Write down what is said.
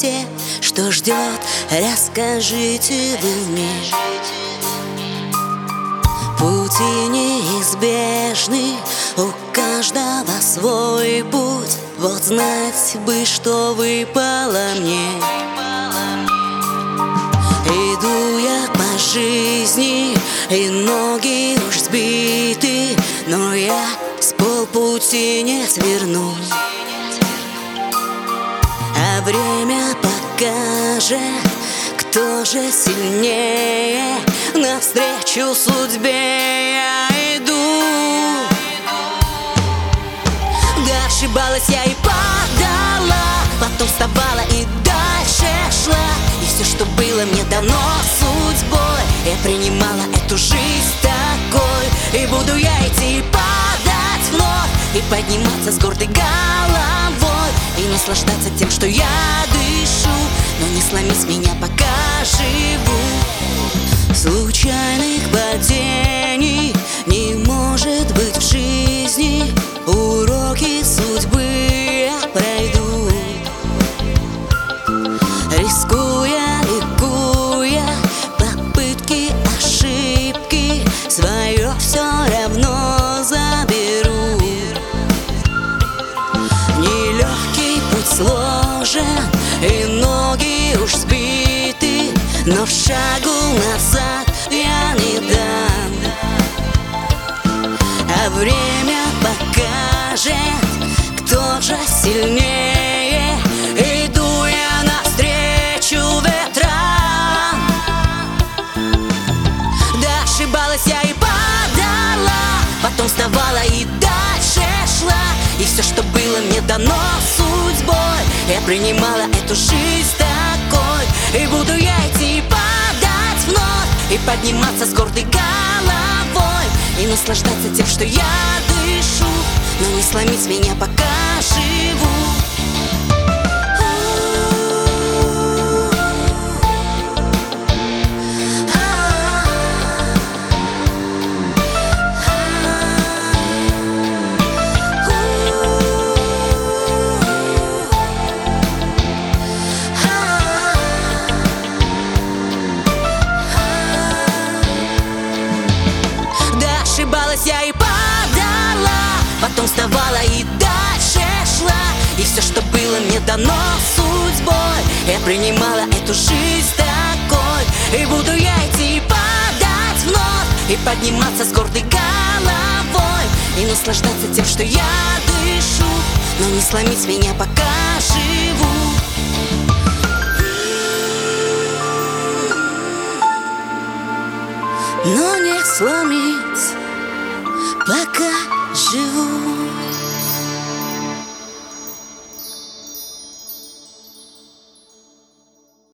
те, что ждет, расскажите вы мне. Пути неизбежны, у каждого свой путь. Вот знать бы, что выпало мне. Иду я по жизни, и ноги уж сбиты, но я с полпути не сверну. А время покажет, кто же сильнее. Навстречу судьбе я иду. Да, ошибалась я и падала, потом вставала и дальше шла. И все, что было мне дано судьбой, я принимала эту жизнь такой. И буду я идти и падать вновь, и подниматься с гордой головой, и наслаждаться тем, что я дышу. Но не сломить меня, пока живу. Случайных падений не может быть в жизни. Уроки судьбы я пройду, рискуя, ликуя, попытки, ошибки, свое все равно заберу. Нелегкий путь сложен, и ноги уж сбиты, но шагу назад я не дам. А время покажет, кто же сильнее. Иду я навстречу ветрам. Да, ошибалась я и падала, потом вставала и дальше шла. И все, что было мне дано судьбой, я принимала эту жизнь такой. И буду я идти и падать вновь, и подниматься с гордой головой, и наслаждаться тем, что я дышу. Но не сломить меня, пока живу. Ошибалась я и падала, потом вставала и дальше шла. И все, что было мне дано судьбой, я принимала эту жизнь такой. И буду я идти и падать вновь, и подниматься с гордой головой, и наслаждаться тем, что я дышу. Но не сломить меня, пока живу. Но не сломить, пока живу.